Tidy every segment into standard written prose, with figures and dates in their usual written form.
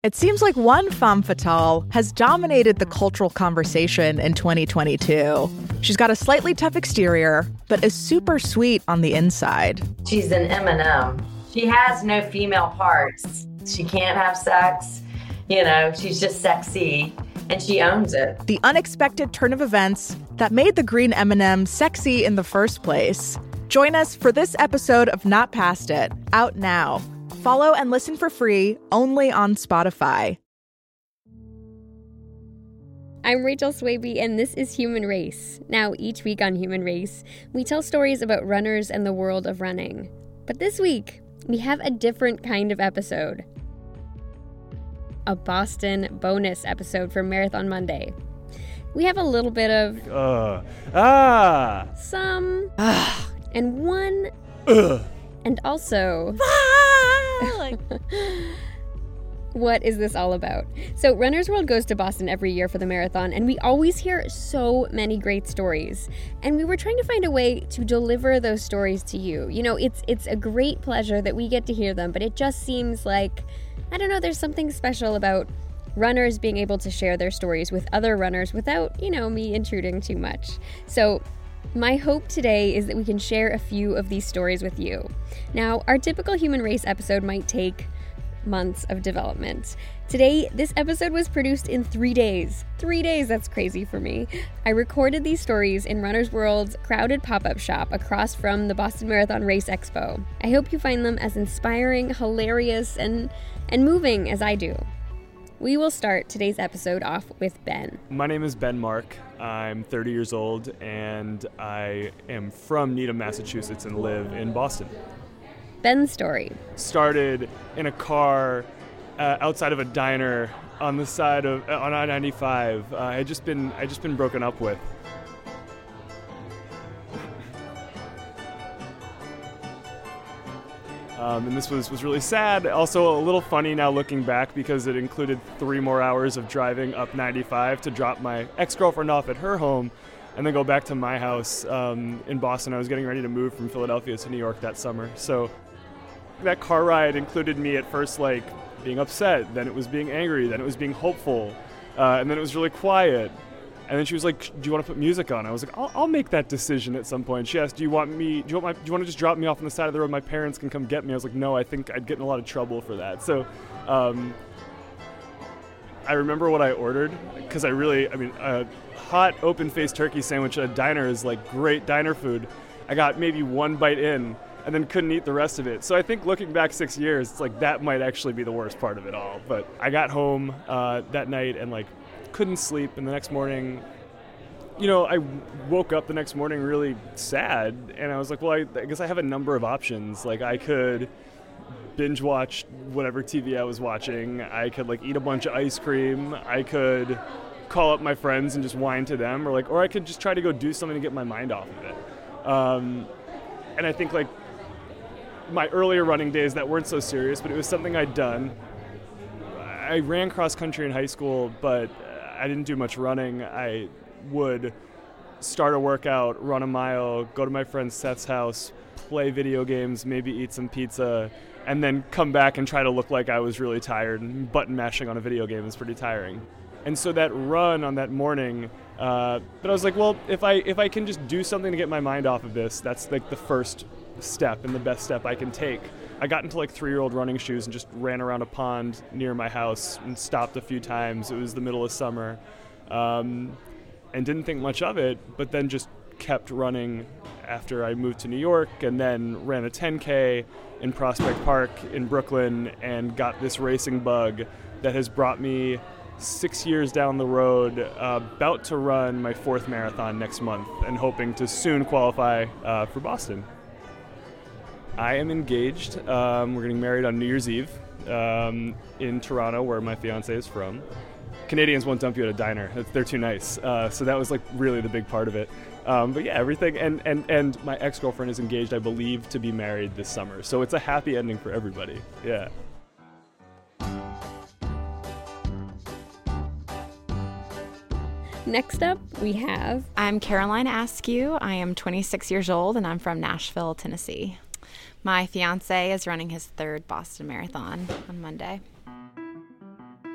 It seems like one femme fatale has dominated the cultural conversation in 2022. She's got a slightly tough exterior, but is super sweet on the inside. She's an M&M. She has no female parts. She can't have sex. You know, she's just sexy, and she owns it. The unexpected turn of events that made the green M&M sexy in the first place. Join us for this episode of Not Past It, out now. Follow and listen for free only on Spotify. I'm Rachel Swaby, and this is Human Race. Now, each week on Human Race, we tell stories about runners and the world of running. But this week, we have a different kind of episode. A Boston bonus episode for Marathon Monday. We have a little bit of... Some... and one... and also... What is this all about? So Runner's World goes to Boston every year for the marathon, and we always hear so many great stories. And we were trying to find a way to deliver those stories to you. You know, it's a great pleasure that we get to hear them, but it just seems like, I don't know, there's something special about runners being able to share their stories with other runners without, me intruding too much. So my hope today is that we can share a few of these stories with you. Now, our typical Human Race episode might take months of development. Today, this episode was produced in 3 days. 3 days, that's crazy for me. I recorded these stories in Runner's World's crowded pop-up shop across from the Boston Marathon Race Expo. I hope you find them as inspiring, hilarious, and moving as I do. We will start today's episode off with Ben. My name is Ben Mark. I'm 30 years old, and I am from Needham, Massachusetts, and live in Boston. Ben's story started in a car outside of a diner on the side of on I-95. I just been broken up with. And this was really sad. Also a little funny now looking back because it included 3 more hours of driving up 95 to drop my ex-girlfriend off at her home and then go back to my house in Boston. I was getting ready to move from Philadelphia to New York that summer. So that car ride included me at first like being upset, then it was being angry, then it was being hopeful, and then it was really quiet. And then she was like, "Do you want to put music on?" I was like, "I'll make that decision at some point." She asked, "Do you want to just drop me off on the side of the road? My parents can come get me." I was like, "No, I think I'd get in a lot of trouble for that." So, I remember what I ordered because a hot open-faced turkey sandwich at a diner is like great diner food. I got maybe 1 bite in and then couldn't eat the rest of it. So I think looking back 6 years, it's like that might actually be the worst part of it all. But I got home that night and like couldn't sleep, and the next morning, I woke up the next morning really sad, and I was like, well, I guess I have a number of options. Like I could binge watch whatever TV I was watching, I could like eat a bunch of ice cream, I could call up my friends and just whine to them, or I could just try to go do something to get my mind off of it. And I think like my earlier running days that weren't so serious, but it was something I'd done. I ran cross country in high school, but I didn't do much running. I would start a workout, run a mile, go to my friend Seth's house, play video games, maybe eat some pizza, and then come back and try to look like I was really tired. And button mashing on a video game is pretty tiring. And so that run on that morning, but I was like, well, if I can just do something to get my mind off of this, that's like the first step and the best step I can take. I got into like 3-year-old running shoes and just ran around a pond near my house and stopped a few times. It was the middle of summer, and didn't think much of it, but then just kept running after I moved to New York, and then ran a 10K in Prospect Park in Brooklyn and got this racing bug that has brought me 6 years down the road, about to run my 4th marathon next month and hoping to soon qualify for Boston. I am engaged. We're getting married on New Year's Eve in Toronto, where my fiance is from. Canadians won't dump you at a diner. They're too nice. So that was like really the big part of it. But yeah, everything. And my ex-girlfriend is engaged, I believe, to be married this summer. So it's a happy ending for everybody. Yeah. Next up, we have... I'm Caroline Askew. I am 26 years old, and I'm from Nashville, Tennessee. My fiance is running his 3rd Boston Marathon on Monday.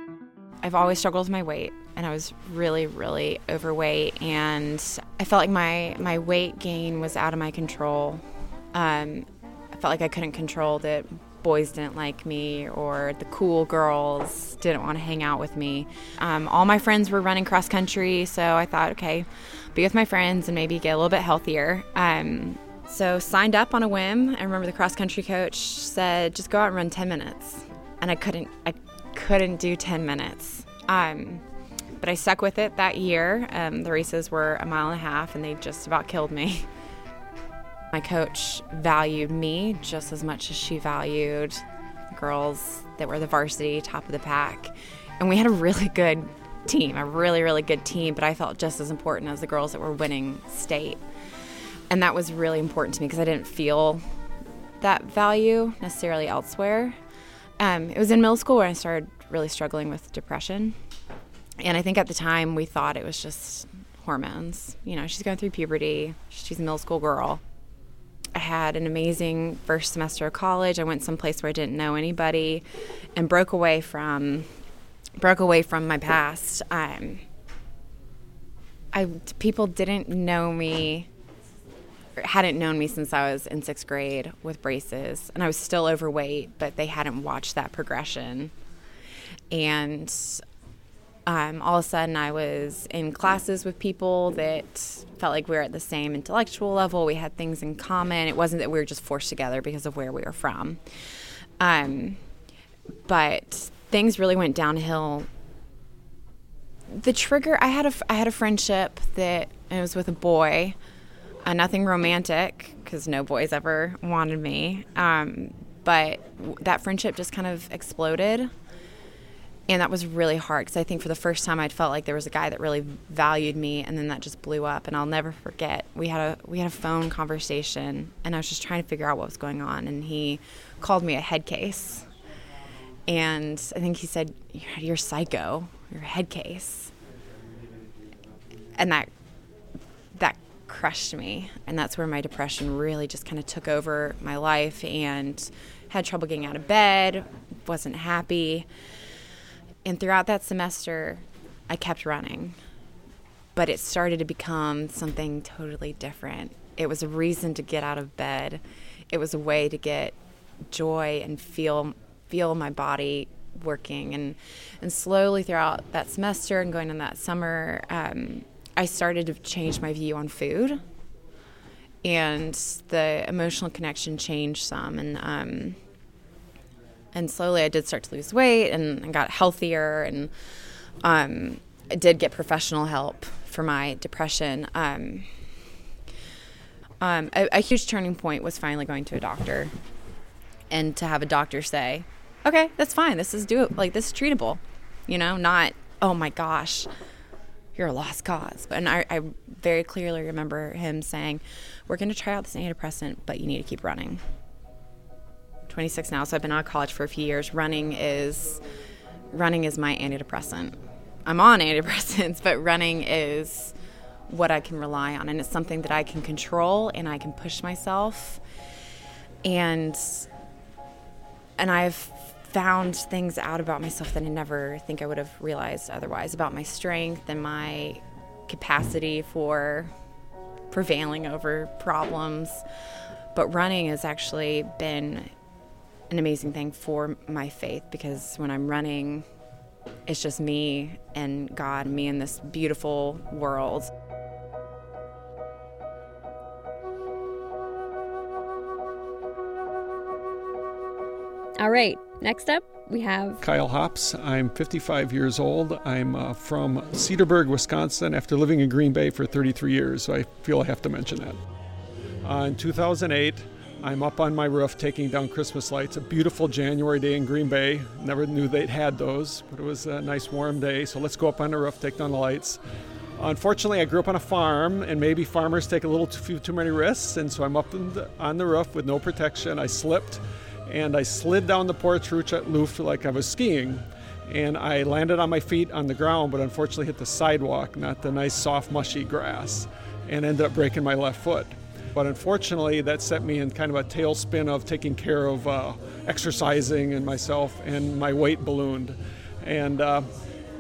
I've always struggled with my weight, and I was really, really overweight, and I felt like my weight gain was out of my control. I felt like I couldn't control that boys didn't like me or the cool girls didn't want to hang out with me. All my friends were running cross country, so I thought, okay, be with my friends and maybe get a little bit healthier. So signed up on a whim. I remember the cross country coach said, just go out and run 10 minutes. And I couldn't do 10 minutes. But I stuck with it that year. The races were 1.5 miles, and they just about killed me. My coach valued me just as much as she valued the girls that were the varsity top of the pack. And we had a really good team, a really, really good team, but I felt just as important as the girls that were winning state. And that was really important to me because I didn't feel that value necessarily elsewhere. It was in middle school when I started really struggling with depression. And I think at the time we thought it was just hormones. You know, she's going through puberty. She's a middle school girl. I had an amazing first semester of college. I went someplace where I didn't know anybody and broke away from my past. People didn't know me, or hadn't known me since I was in 6th grade with braces, and I was still overweight, but they hadn't watched that progression. And all of a sudden I was in classes with people that felt like we were at the same intellectual level. We had things in common. It wasn't that we were just forced together because of where we were from. But things really went downhill. The trigger, I had a friendship that it was with a boy, nothing romantic because no boys ever wanted me. But that friendship just kind of exploded. And that was really hard because I think for the first time I'd felt like there was a guy that really valued me, and then that just blew up. And I'll never forget, we had a phone conversation, and I was just trying to figure out what was going on, and he called me a head case. And I think he said, "You're psycho. You're a head case." And that crushed me, and that's where my depression really just kind of took over my life, and had trouble getting out of bed, wasn't happy. And throughout that semester, I kept running, but it started to become something totally different. It was a reason to get out of bed. It was a way to get joy and feel my body working. And slowly throughout that semester and going on that summer, I started to change my view on food, and the emotional connection changed some. And slowly I did start to lose weight, and I got healthier, and I did get professional help for my depression. A huge turning point was finally going to a doctor, and to have a doctor say, "Okay, that's fine. This is treatable." You know, not, "Oh my gosh, you're a lost cause." And I very clearly remember him saying, "We're going to try out this antidepressant, but you need to keep running." 26 now, so I've been out of college for a few years. Running is my antidepressant. I'm on antidepressants, but running is what I can rely on, and it's something that I can control, and I can push myself. And I've found things out about myself that I never think I would have realized otherwise, about my strength and my capacity for prevailing over problems. But running has actually been an amazing thing for my faith, because when I'm running, it's just me and God, me in this beautiful world. All right, next up we have Kyle Hops. I'm 55 years old. I'm from Cedarburg, Wisconsin, after living in Green Bay for 33 years, so I feel I have to mention that. In 2008, I'm up on my roof taking down Christmas lights. A beautiful January day in Green Bay. Never knew they'd had those, but it was a nice warm day. So let's go up on the roof, take down the lights. Unfortunately, I grew up on a farm, and maybe farmers take a little too many risks. And so I'm up on the roof with no protection. I slipped, and I slid down the porch roof like I was skiing. And I landed on my feet on the ground, but unfortunately hit the sidewalk, not the nice, soft, mushy grass, and ended up breaking my left foot. But unfortunately, that set me in kind of a tailspin of taking care of exercising and myself, and my weight ballooned. And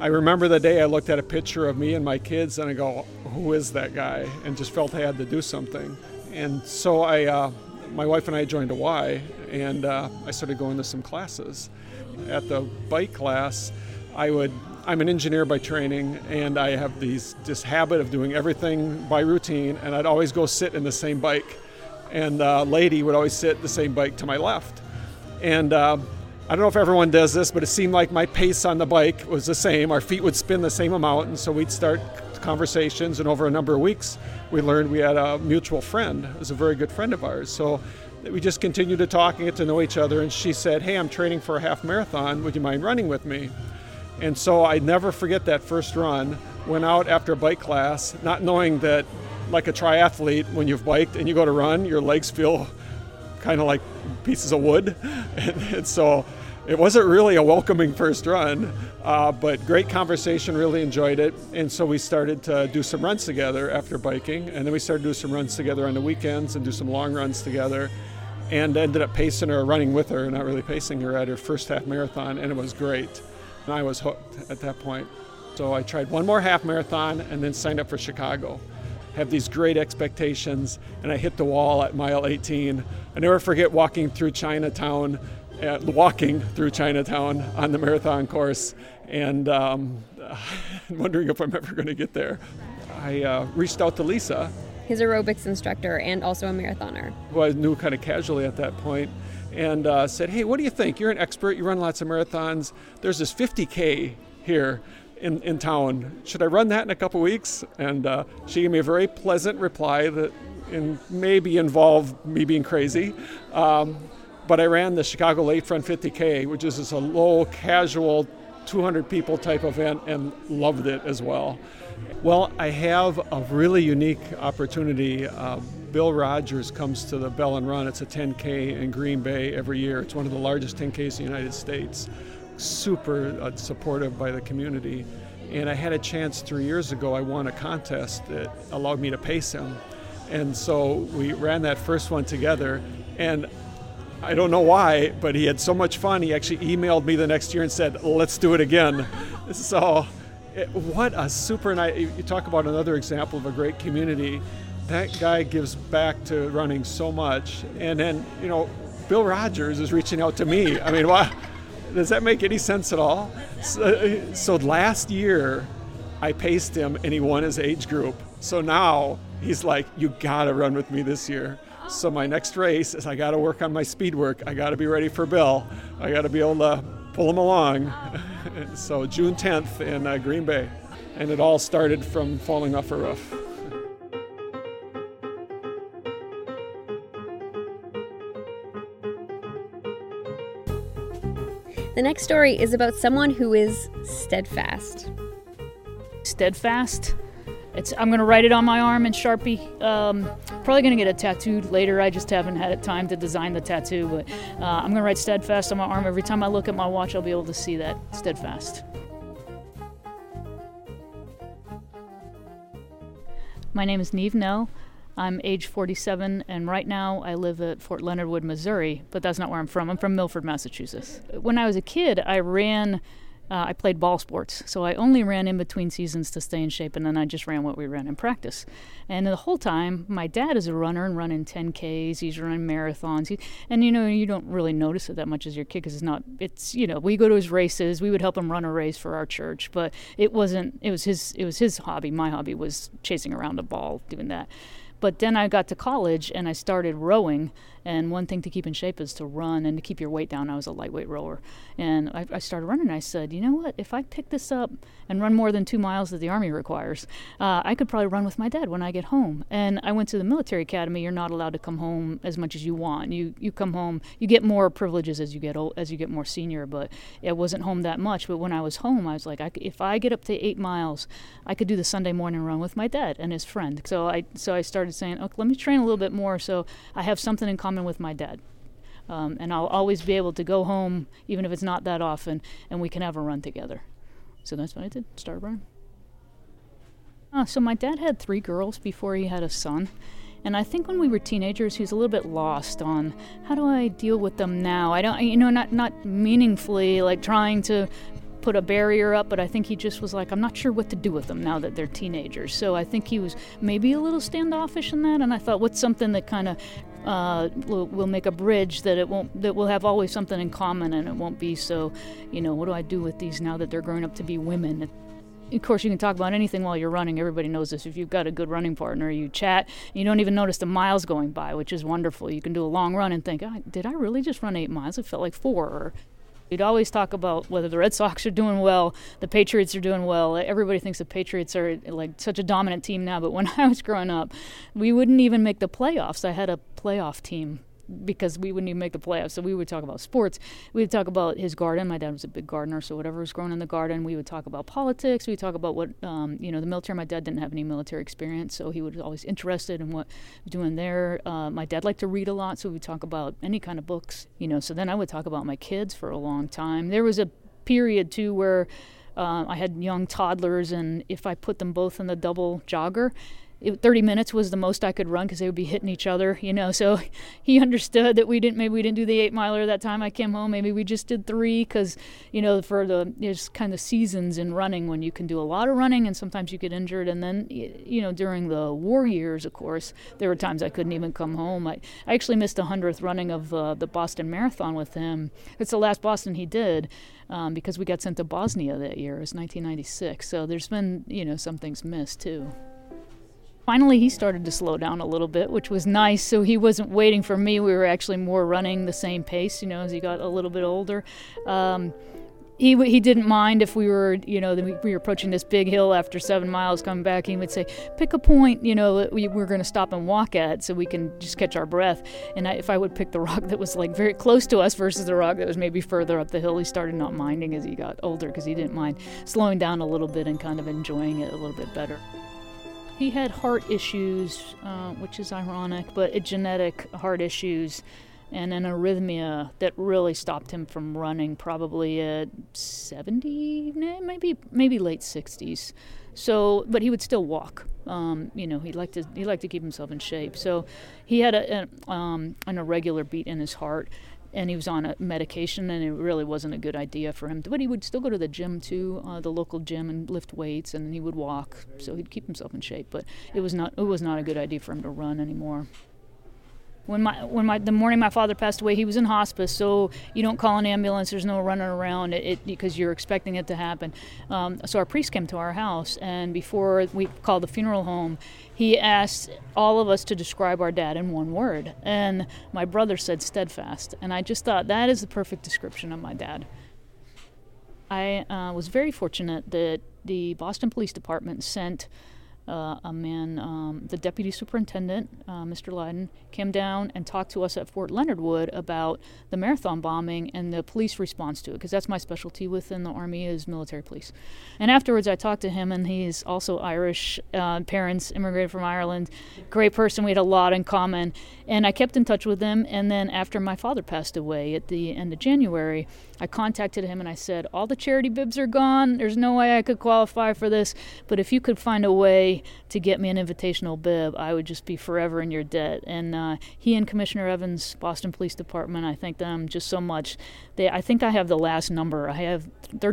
I remember the day I looked at a picture of me and my kids and I go, who is that guy? And just felt I had to do something. And so my wife and I joined a Y, and I started going to some classes. At the bike class, I'm an engineer by training, and I have this habit of doing everything by routine, and I'd always go sit in the same bike. And a lady would always sit the same bike to my left. And I don't know if everyone does this, but it seemed like my pace on the bike was the same. Our feet would spin the same amount, and so we'd start conversations, and over a number of weeks, we learned we had a mutual friend. It was a very good friend of ours. So we just continued to talk and get to know each other, and she said, hey, I'm training for a half marathon. Would you mind running with me? And so I never forget that first run. Went out after a bike class, not knowing that, like a triathlete, when you've biked and you go to run, your legs feel kind of like pieces of wood. And so it wasn't really a welcoming first run, but great conversation, really enjoyed it. And so we started to do some runs together after biking, and then we started to do some runs together on the weekends and do some long runs together, and ended up pacing her, running with her, not really pacing her, at her first half marathon, and it was great. And I was hooked at that point. So I tried one more half marathon and then signed up for Chicago. Have these great expectations, and I hit the wall at mile 18. I never forget walking through Chinatown on the marathon course, and wondering if I'm ever going to get there. I reached out to Lisa, his aerobics instructor and also a marathoner, who I knew kind of casually at that point, and said, hey, what do you think? You're an expert, you run lots of marathons. There's this 50K here in town. Should I run that in a couple weeks? And she gave me a very pleasant reply that maybe involved me being crazy. But I ran the Chicago Lakefront 50K, which is just a low, casual, 200 people type event, and loved it as well. Well, I have a really unique opportunity. Bill Rogers comes to the Bell and Run. It's a 10K in Green Bay every year. It's one of the largest 10Ks in the United States. Super supportive by the community. And I had a chance 3 years ago. I won a contest that allowed me to pace him. And so we ran that first one together. And I don't know why, but he had so much fun. He actually emailed me the next year and said, let's do it again. So what a super night. You talk about another example of a great community. That guy gives back to running so much. And then, Bill Rogers is reaching out to me. I mean, wow. Does that make any sense at all? So last year, I paced him, and he won his age group. So now he's like, you got to run with me this year. So my next race is I got to work on my speed work. I got to be ready for Bill. I got to be able to pull him along. So June 10th in Green Bay. And it all started from falling off a roof. The next story is about someone who is steadfast. Steadfast? I'm going to write it on my arm in Sharpie. Probably going to get it tattooed later. I just haven't had time to design the tattoo, but I'm going to write steadfast on my arm. Every time I look at my watch, I'll be able to see that steadfast. My name is Neve Nell. I'm age 47, and right now I live at Fort Leonard Wood, Missouri, but that's not where I'm from. I'm from Milford, Massachusetts. When I was a kid, I played ball sports, so I only ran in between seasons to stay in shape, and then I just ran what we ran in practice. And the whole time, my dad is a runner and running 10Ks, he's running marathons, and you don't really notice it that much as your kid, because we go to his races, we would help him run a race for our church, but it was his hobby. My hobby was chasing around a ball, doing that. But then I got to college and I started rowing, and one thing to keep in shape is to run and to keep your weight down. I was a lightweight rower, and I started running, and I said, you know what, if I pick this up and run more than 2 miles that the Army requires, I could probably run with my dad when I get home. And I went to the military academy. You're not allowed to come home as much as you want. You come home, you get more privileges as you get old, as you get more senior, but it wasn't home that much. But when I was home, I was like, if I get up to 8 miles, I could do the Sunday morning run with my dad and his friend. So I started saying, okay, let me train a little bit more so I have something in common with my dad. And I'll always be able to go home, even if it's not that often, and we can have a run together. So that's what I did, started running. So my dad had 3 girls before he had a son. And I think when we were teenagers, he was a little bit lost on how do I deal with them now? I don't, not meaningfully, like trying to put a barrier up, but I think he just was like, I'm not sure what to do with them now that they're teenagers. So I think he was maybe a little standoffish in that, and I thought, what's something that kind of will make a bridge that we'll have always something in common, and it won't be so, what do I do with these now that they're growing up to be women? Of course, you can talk about anything while you're running. Everybody knows this. If you've got a good running partner, you chat, and you don't even notice the miles going by, which is wonderful. You can do a long run and think, did I really just run 8 miles? It felt like 4. Or we'd always talk about whether the Red Sox are doing well, the Patriots are doing well. Everybody thinks the Patriots are like such a dominant team now, but when I was growing up, we wouldn't even make the playoffs. I had a playoff team because we wouldn't even make the playoffs. So we would talk about sports. We would talk about his garden. My dad was a big gardener, so whatever was growing in the garden. We would talk about politics. We would talk about what, the military. My dad didn't have any military experience, so he was always interested in what was doing there. My dad liked to read a lot, so we would talk about any kind of books, So then I would talk about my kids for a long time. There was a period, too, where I had young toddlers, and if I put them both in the double jogger, 30 minutes was the most I could run because they would be hitting each other, So he understood that maybe we didn't do the 8 miler that time I came home. Maybe we just did 3 because, for there's kind of seasons in running when you can do a lot of running and sometimes you get injured. And then, during the war years, of course, there were times I couldn't even come home. I actually missed the 100th running of the Boston Marathon with him. It's the last Boston he did because we got sent to Bosnia that year. It was 1996. So there's been, some things missed too. Finally, he started to slow down a little bit, which was nice. So he wasn't waiting for me. We were actually more running the same pace, as he got a little bit older. He didn't mind if we were, we were approaching this big hill after 7 miles coming back. He would say, pick a point, we're going to stop and walk at so we can just catch our breath. And if I would pick the rock that was like very close to us versus the rock that was maybe further up the hill, he started not minding as he got older because he didn't mind slowing down a little bit and kind of enjoying it a little bit better. He had heart issues, which is ironic, but genetic heart issues and an arrhythmia that really stopped him from running probably at 70, maybe late 60s. So, but he would still walk. He liked to keep himself in shape. So he had an irregular beat in his heart. And he was on a medication, and it really wasn't a good idea for him. But he would still go to the gym, too, the local gym, and lift weights, and he would walk. So he'd keep himself in shape. But it was not a good idea for him to run anymore. The morning my father passed away, he was in hospice, so you don't call an ambulance. There's no running around because you're expecting it to happen. So our priest came to our house, and before we called the funeral home, he asked all of us to describe our dad in one word. And my brother said steadfast. And I just thought that is the perfect description of my dad. I was very fortunate that the Boston Police Department sent a man, the deputy superintendent, Mr. Lydon, came down and talked to us at Fort Leonard Wood about the marathon bombing and the police response to it, because that's my specialty within the Army is military police. And afterwards I talked to him, and he's also Irish, parents immigrated from Ireland, great person, we had a lot in common, and I kept in touch with him. And then after my father passed away at the end of January, I contacted him and I said, all the charity bibs are gone, there's no way I could qualify for this, but if you could find a way to get me an invitational bib, I would just be forever in your debt. And he and Commissioner Evans, Boston Police Department, I thank them just so much. I think I have the last number. I have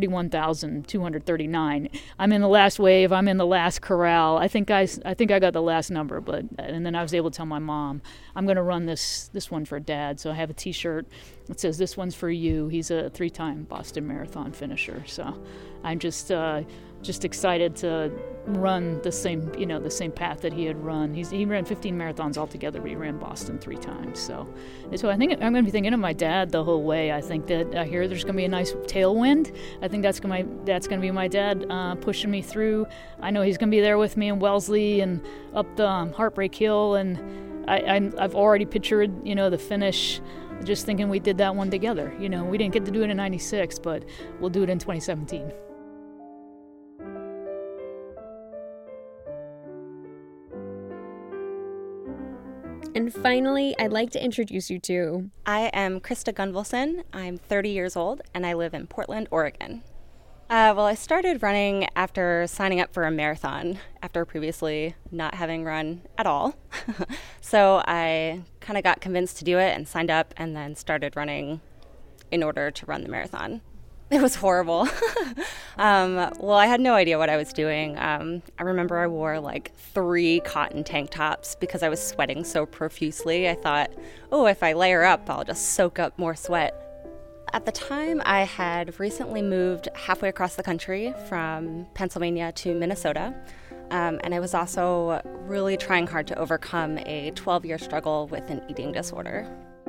31,239. I'm in the last wave. I'm in the last corral. I think I got the last number. And then I was able to tell my mom, I'm going to run this one for Dad. So I have a T-shirt that says, "This one's for you." He's a 3-time Boston Marathon finisher. So I'm just excited to run the same path that he had run. He ran 15 marathons altogether, but he ran Boston 3 times. So I think I'm going to be thinking of my dad the whole way. I think that I hear there's going to be a nice tailwind. I think that's going to be my dad pushing me through. I know he's going to be there with me in Wellesley and up the Heartbreak Hill, and I've already pictured the finish. Just thinking we did that one together. We didn't get to do it in '96, but we'll do it in 2017. And finally, I'd like to introduce you to... I am Krista Gunvalson. I'm 30 years old, and I live in Portland, Oregon. I started running after signing up for a marathon, after previously not having run at all. So I kind of got convinced to do it and signed up and then started running in order to run the marathon. It was horrible. Well, I had no idea what I was doing. I remember I wore like 3 cotton tank tops because I was sweating so profusely. I thought, oh, if I layer up, I'll just soak up more sweat. At the time, I had recently moved halfway across the country from Pennsylvania to Minnesota. And I was also really trying hard to overcome a 12-year struggle with an eating disorder.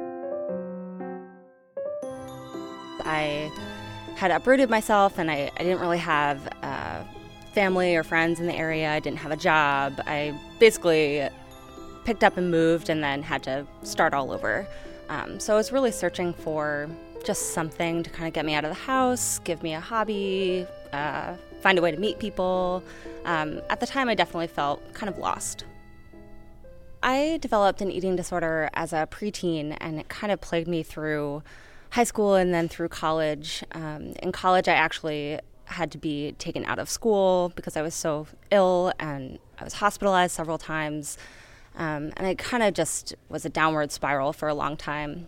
I had uprooted myself, and I didn't really have family or friends in the area. I didn't have a job. I basically picked up and moved and then had to start all over. So I was really searching for just something to kind of get me out of the house, give me a hobby, find a way to meet people. At the time, I definitely felt kind of lost. I developed an eating disorder as a preteen, and it kind of plagued me through high school and then through college. In college, I actually had to be taken out of school because I was so ill, and I was hospitalized several times. And it kind of just was a downward spiral for a long time.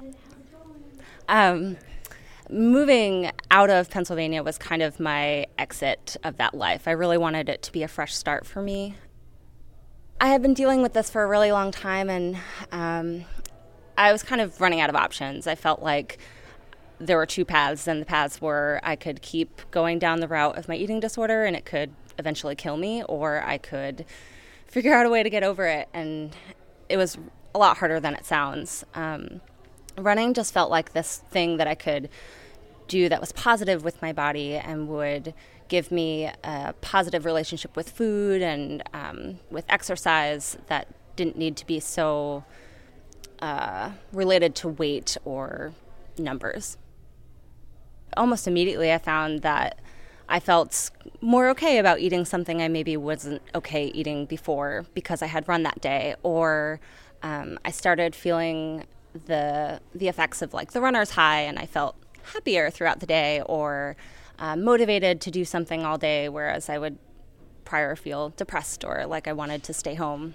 Moving out of Pennsylvania was kind of my exit of that life. I really wanted it to be a fresh start for me. I had been dealing with this for a really long time, and I was kind of running out of options. I felt like there were 2 paths, and the paths were I could keep going down the route of my eating disorder and it could eventually kill me, or I could figure out a way to get over it, and it was a lot harder than it sounds. Running just felt like this thing that I could do that was positive with my body and would give me a positive relationship with food and with exercise that didn't need to be so related to weight or numbers. Almost immediately I found that I felt more okay about eating something I maybe wasn't okay eating before because I had run that day, or I started feeling the effects of like the runner's high, and I felt happier throughout the day, or motivated to do something all day, whereas I would prior feel depressed or like I wanted to stay home.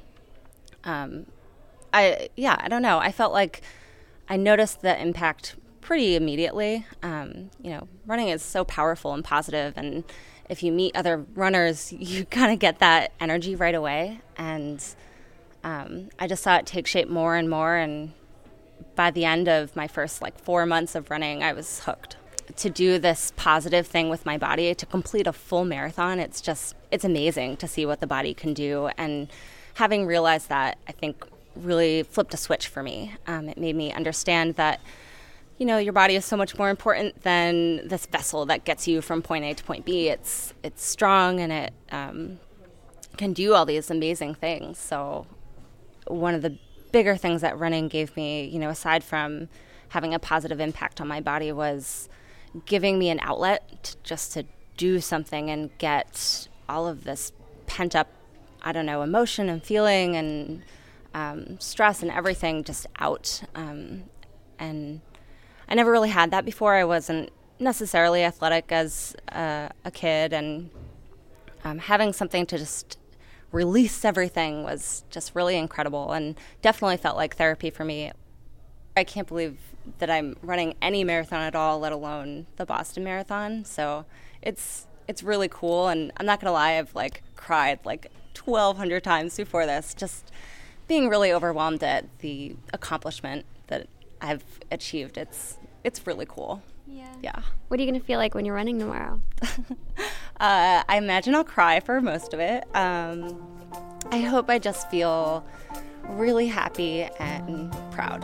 I don't know. I felt like I noticed the impact pretty immediately. Running is so powerful and positive, and if you meet other runners, you kind of get that energy right away. And I just saw it take shape more and more, and by the end of my first 4 months of running, I was hooked. To do this positive thing with my body, to complete a full marathon, it's amazing to see what the body can do. And having realized that, I think really flipped a switch for me. It made me understand that, your body is so much more important than this vessel that gets you from point A to point B. It's strong, and it can do all these amazing things. So one of the bigger things that running gave me, aside from having a positive impact on my body, was giving me an outlet to do something and get all of this pent up, emotion and feeling and stress and everything just out. And I never really had that before. I wasn't necessarily athletic as a kid, and having something to just release everything was just really incredible, and definitely felt like therapy for me. I can't believe that I'm running any marathon at all, let alone the Boston Marathon. So it's really cool, and I'm not gonna lie, I've cried 1,200 times before this, just being really overwhelmed at the accomplishment that I've achieved. It's really cool. Yeah. What are you going to feel like when you're running tomorrow? I imagine I'll cry for most of it. I hope I just feel really happy and proud.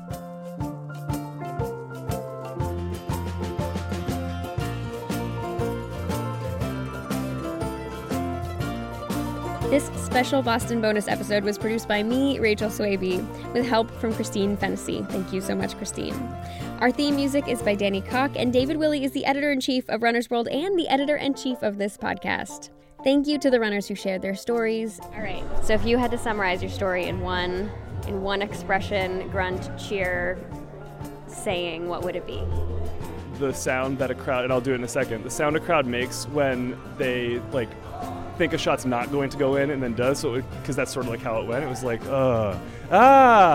This special Boston bonus episode was produced by me, Rachel Swaby, with help from Christine Fennessy. Thank you so much, Christine. Our theme music is by Danny Koch, and David Willey is the editor-in-chief of Runner's World and the editor-in-chief of this podcast. Thank you to the runners who shared their stories. All right, so if you had to summarize your story in one expression, grunt, cheer, saying, what would it be? The sound that a crowd, and I'll do it in a second, the sound a crowd makes when they, think a shot's not going to go in and then does, so because that's sort of how it went. It was like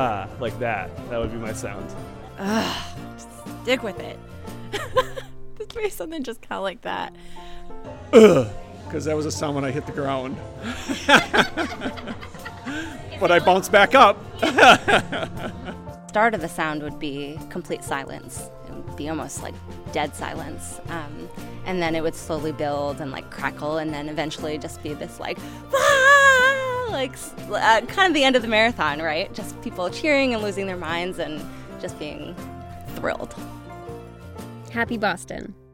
that. That would be my sound. Stick with it. face and then just kind of like that. Because that was a sound when I hit the ground. But I bounced back up. Start of the sound would be complete silence. It would be almost like dead silence. And then it would slowly build and like crackle, and then eventually just be this like, kind of the end of the marathon, right? Just people cheering and losing their minds and just being thrilled. Happy Boston.